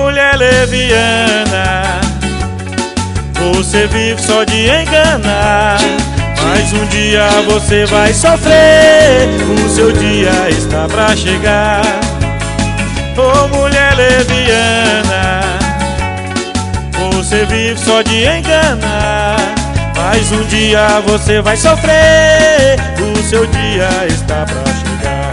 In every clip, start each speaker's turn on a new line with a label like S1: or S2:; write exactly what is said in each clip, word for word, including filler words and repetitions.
S1: mulher leviana, você vive só de enganar. Mas um dia você vai sofrer, o seu dia está pra chegar. Ô mulher leviana, você vive só de enganar. Mas um dia você vai sofrer, o seu dia está pra chegar.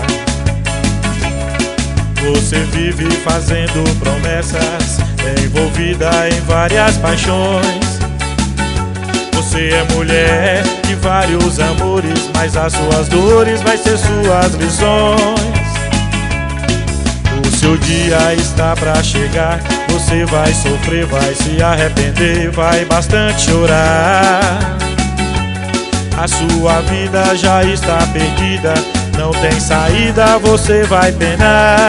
S1: Você vive fazendo promessas, envolvida em várias paixões. Você é mulher de vários amores, mas as suas dores vai ser suas lições. O seu dia está pra chegar, você vai sofrer, vai se arrepender, vai bastante chorar. A sua vida já está perdida, não tem saída, você vai penar.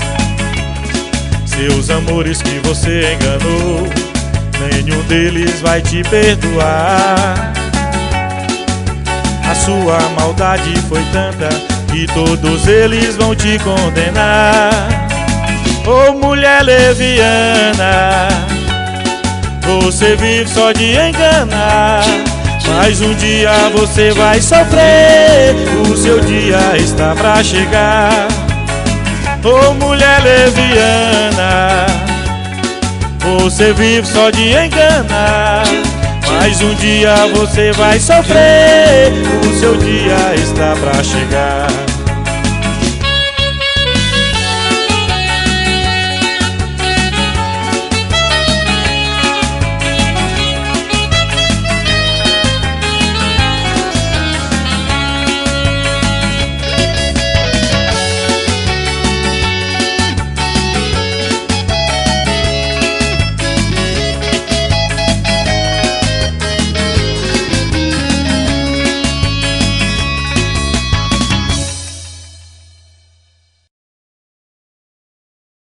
S1: Seus amores que você enganou, nenhum deles vai te perdoar. A sua maldade foi tanta que todos eles vão te condenar. Ô mulher leviana, você vive só de enganar. Mas um dia você vai sofrer, o seu dia está pra chegar. Ô mulher leviana, você vive só de enganar. Mas um dia você vai sofrer, o seu dia está pra chegar.